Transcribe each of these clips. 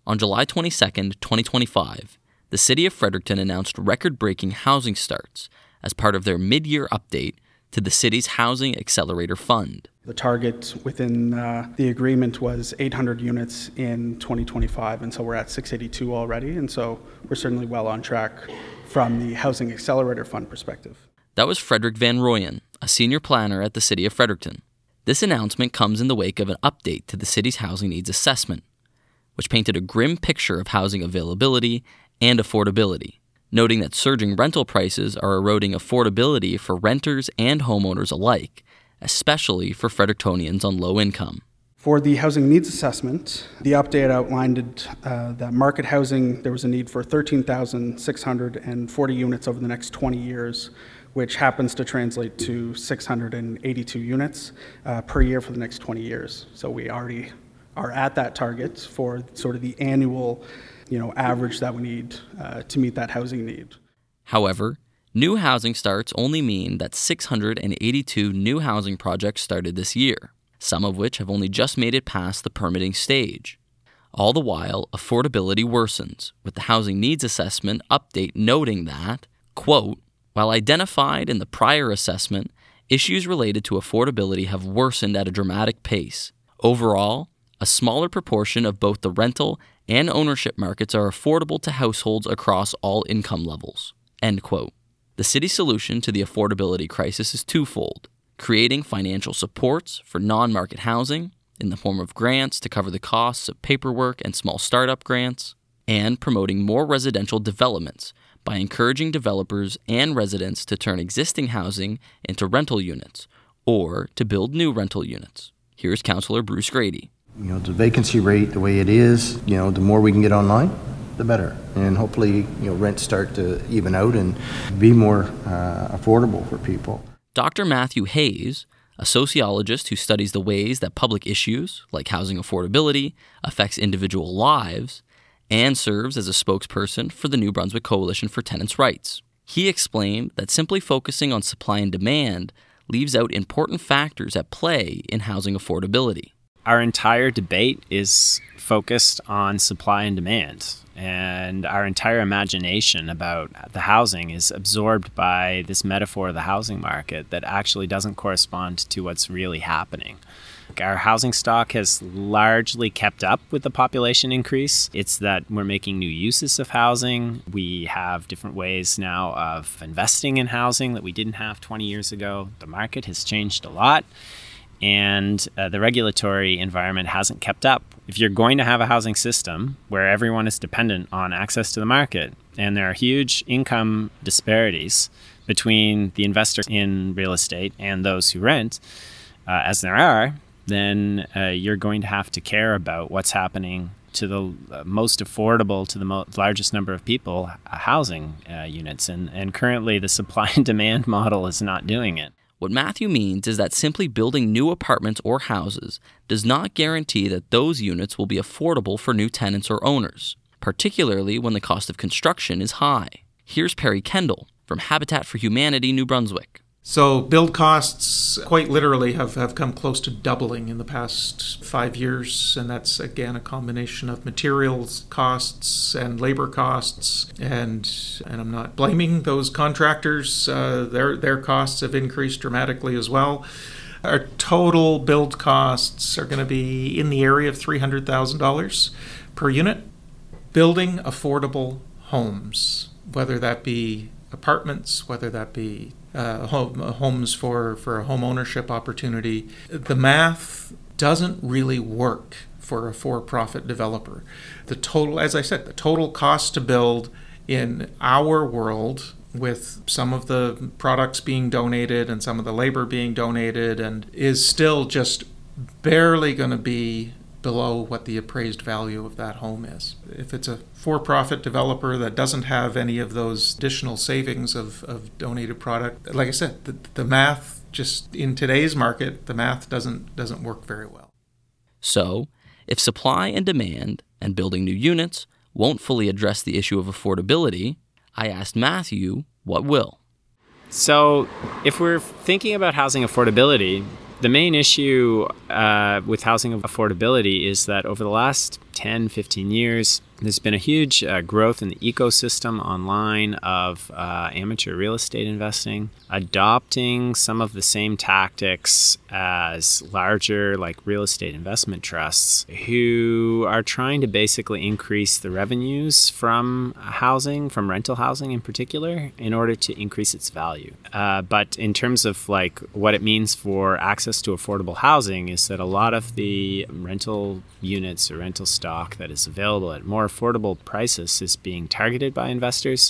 On July 22, 2025, the City of Fredericton announced record-breaking housing starts as part of their mid-year update to the city's Housing Accelerator Fund. The target within the agreement was 800 units in 2025, and so we're at 682 already, and so we're certainly well on track from the Housing Accelerator Fund perspective. That was Frederick Van Rooyen, a senior planner at the City of Fredericton. This announcement comes in the wake of an update to the city's housing needs assessment, which painted a grim picture of housing availability and affordability, noting that surging rental prices are eroding affordability for renters and homeowners alike, especially for Frederictonians on low income. For the housing needs assessment, the update outlined that market housing, there was a need for 13,640 units over the next 20 years, which happens to translate to 682 units per year for the next 20 years. So we already are at that target for sort of the annual average that we need to meet that housing need. However, new housing starts only mean that 682 new housing projects started this year, some of which have only just made it past the permitting stage. All the while, affordability worsens, with the Housing Needs Assessment update noting that, quote, while identified in the prior assessment, issues related to affordability have worsened at a dramatic pace. Overall, a smaller proportion of both the rental and ownership markets are affordable to households across all income levels. End quote. The city's solution to the affordability crisis is twofold: creating financial supports for non-market housing in the form of grants to cover the costs of paperwork and small startup grants, and promoting more residential developments by encouraging developers and residents to turn existing housing into rental units or to build new rental units. Here's Councillor Bruce Grady. The vacancy rate, the way it is, the more we can get online, the better. And hopefully, rents start to even out and be more affordable for people. Dr. Matthew Hayes, a sociologist who studies the ways that public issues, like housing affordability, affects individual lives, and serves as a spokesperson for the New Brunswick Coalition for Tenants' Rights. He explained that simply focusing on supply and demand leaves out important factors at play in housing affordability. Our entire debate is focused on supply and demand, and our entire imagination about the housing is absorbed by this metaphor of the housing market that actually doesn't correspond to what's really happening. Our housing stock has largely kept up with the population increase. It's that we're making new uses of housing. We have different ways now of investing in housing that we didn't have 20 years ago. The market has changed a lot, and the regulatory environment hasn't kept up. If you're going to have a housing system where everyone is dependent on access to the market, and there are huge income disparities between the investors in real estate and those who rent, as there are, then you're going to have to care about what's happening to the most affordable, to the largest number of people, housing units. And currently the supply and demand model is not doing it. What Matthew means is that simply building new apartments or houses does not guarantee that those units will be affordable for new tenants or owners, particularly when the cost of construction is high. Here's Perry Kendall from Habitat for Humanity, New Brunswick. So build costs quite literally have come close to doubling in the past 5 years, and that's again a combination of materials costs and labor costs, and I'm not blaming those contractors. Their costs have increased dramatically as well. Our total build costs are going to be in the area of $300,000 per unit. Building affordable homes, whether that be apartments, whether that be homes for a home ownership opportunity. The math doesn't really work for a for-profit developer. The total cost to build in our world, with some of the products being donated and some of the labor being donated, and is still just barely going to be below what the appraised value of that home is. If it's a for-profit developer that doesn't have any of those additional savings of donated product, like I said, the math just in today's market, the math doesn't work very well. So, if supply and demand and building new units won't fully address the issue of affordability, I asked Matthew what will. So, if we're thinking about housing affordability, the main issue with housing affordability is that over the last 10, 15 years, there's been a huge growth in the ecosystem online of amateur real estate investing, adopting some of the same tactics as larger like real estate investment trusts who are trying to basically increase the revenues from housing, from rental housing in particular, in order to increase its value. But in terms of like what it means for access to affordable housing is that a lot of the rental units or rental stock that is available at more affordable prices is being targeted by investors,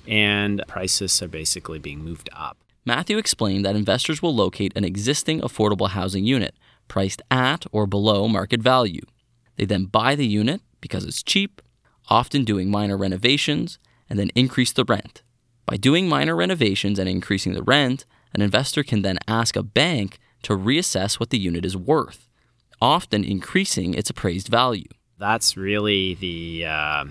and prices are basically being moved up. Matthew explained that investors will locate an existing affordable housing unit priced at or below market value. They then buy the unit because it's cheap, often doing minor renovations, and then increase the rent. By doing minor renovations and increasing the rent, an investor can then ask a bank to reassess what the unit is worth, often increasing its appraised value. That's really the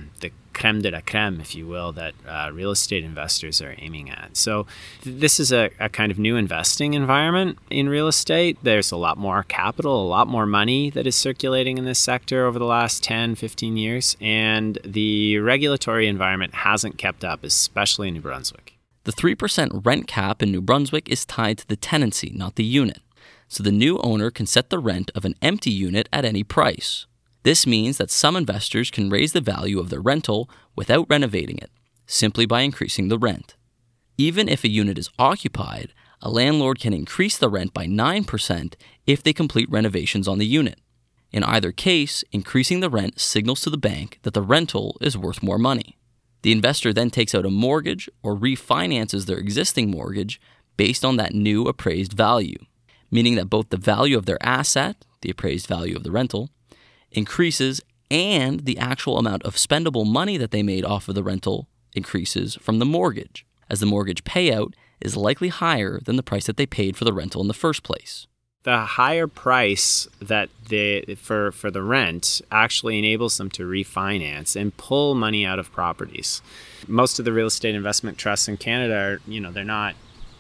creme de la creme, if you will, that real estate investors are aiming at. So this is a kind of new investing environment in real estate. There's a lot more capital, a lot more money that is circulating in this sector over the last 10, 15 years, and the regulatory environment hasn't kept up, especially in New Brunswick. The 3% rent cap in New Brunswick is tied to the tenancy, not the unit. So the new owner can set the rent of an empty unit at any price. This means that some investors can raise the value of their rental without renovating it, simply by increasing the rent. Even if a unit is occupied, a landlord can increase the rent by 9% if they complete renovations on the unit. In either case, increasing the rent signals to the bank that the rental is worth more money. The investor then takes out a mortgage or refinances their existing mortgage based on that new appraised value, meaning that both the value of their asset, the appraised value of the rental, increases, and the actual amount of spendable money that they made off of the rental increases from the mortgage, as the mortgage payout is likely higher than the price that they paid for the rental in the first place. The higher price that for the rent actually enables them to refinance and pull money out of properties. Most of the real estate investment trusts in Canada are, they're not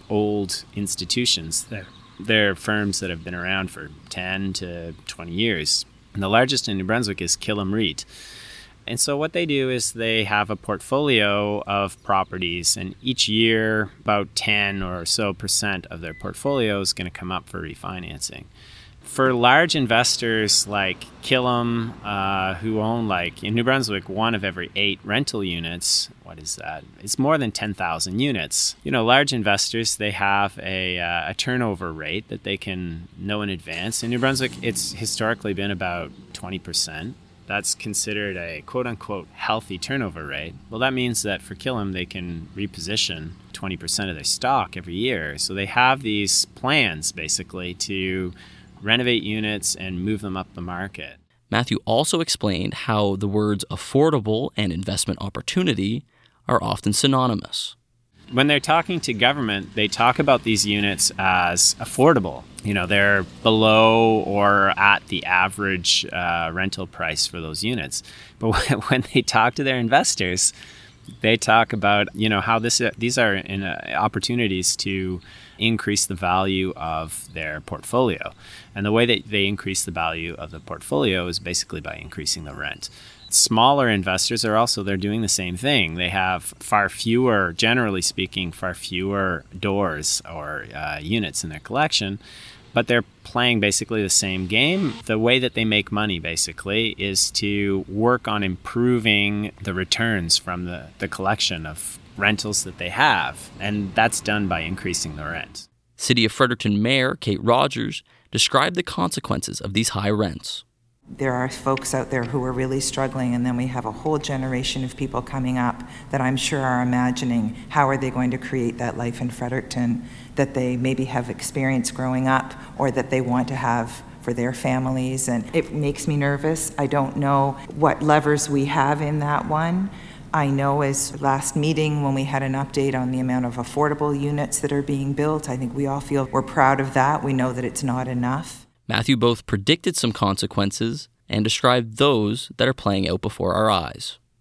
old institutions. They're firms that have been around for 10 to 20 years. And the largest in New Brunswick is Killam REIT. And so what they do is they have a portfolio of properties, and each year about 10 or so % of their portfolio is going to come up for refinancing. For large investors like Killam, who own, in New Brunswick, 1 of every 8 rental units, what is that? It's more than 10,000 units. Large investors, they have a turnover rate that they can know in advance. In New Brunswick, it's historically been about 20%. That's considered a quote-unquote healthy turnover rate. Well, that means that for Killam, they can reposition 20% of their stock every year. So they have these plans, basically, to renovate units and move them up the market. Matthew also explained how the words affordable and investment opportunity are often synonymous. When they're talking to government, they talk about these units as affordable. They're below or at the average rental price for those units. But when they talk to their investors, they talk about how these are opportunities to increase the value of their portfolio. And the way that they increase the value of the portfolio is basically by increasing the rent. Smaller investors they're doing the same thing. They have generally speaking, far fewer doors or units in their collection, but they're playing basically the same game. The way that they make money basically is to work on improving the returns from the collection of rentals that they have, and that's done by increasing the rent. City of Fredericton Mayor Kate Rogers described the consequences of these high rents. There are folks out there who are really struggling, and then we have a whole generation of people coming up that I'm sure are imagining how are they going to create that life in Fredericton that they maybe have experienced growing up or that they want to have for their families, and it makes me nervous. I don't know what levers we have in that one. I know as last meeting when we had an update on the amount of affordable units that are being built, I think we all feel we're proud of that. We know that it's not enough. Matthew both predicted some consequences and described those that are playing out before our eyes.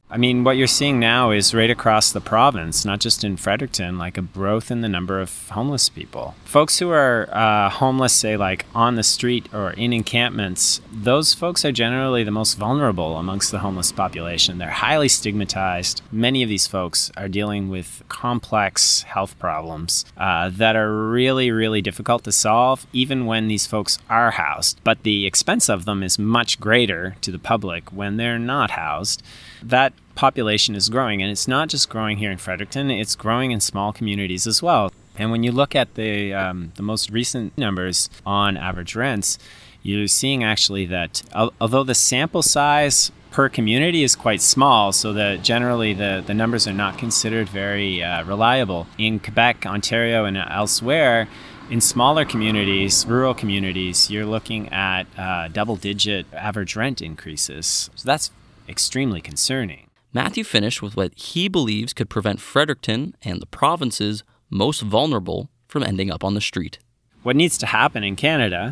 I mean, what you're seeing now is right across the province, not just in Fredericton, like a growth in the number of homeless people. Folks who are homeless, say, like on the street or in encampments, those folks are generally the most vulnerable amongst the homeless population. They're highly stigmatized. Many of these folks are dealing with complex health problems that are really, really difficult to solve, even when these folks are housed. But the expense of them is much greater to the public when they're not housed. That population is growing, and it's not just growing here in Fredericton, it's growing in small communities as well. And when you look at the most recent numbers on average rents, you're seeing actually that although the sample size per community is quite small, so that generally the numbers are not considered very reliable. In Quebec, Ontario, and elsewhere, in smaller communities, rural communities, you're looking at double-digit average rent increases. So that's extremely concerning. Matthew finished with what he believes could prevent Fredericton and the provinces most vulnerable from ending up on the street. What needs to happen in Canada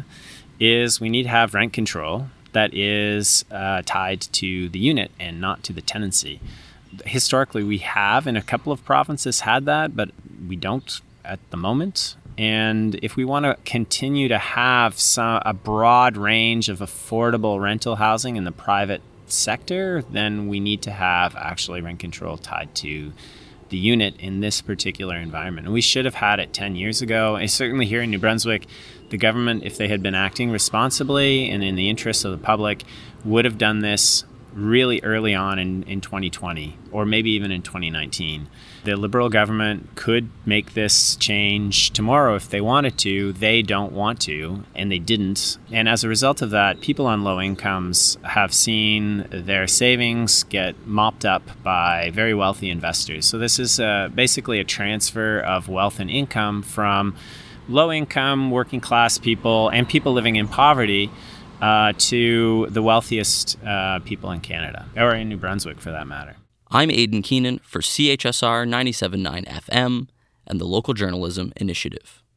is we need to have rent control that is tied to the unit and not to the tenancy. Historically, we have in a couple of provinces had that, but we don't at the moment. And if we want to continue to have a broad range of affordable rental housing in the private sector, then we need to have actually rent control tied to the unit in this particular environment. And we should have had it 10 years ago. And certainly here in New Brunswick, the government, if they had been acting responsibly and in the interest of the public, would have done this really early on in 2020, or maybe even in 2019. The Liberal government could make this change tomorrow if they wanted to. They don't want to, and they didn't. And as a result of that, people on low incomes have seen their savings get mopped up by very wealthy investors. So this is basically a transfer of wealth and income from low-income, working-class people and people living in poverty to the wealthiest people in Canada, or in New Brunswick for that matter. I'm Aidan Keenan for CHSR 97.9 FM and the Local Journalism Initiative.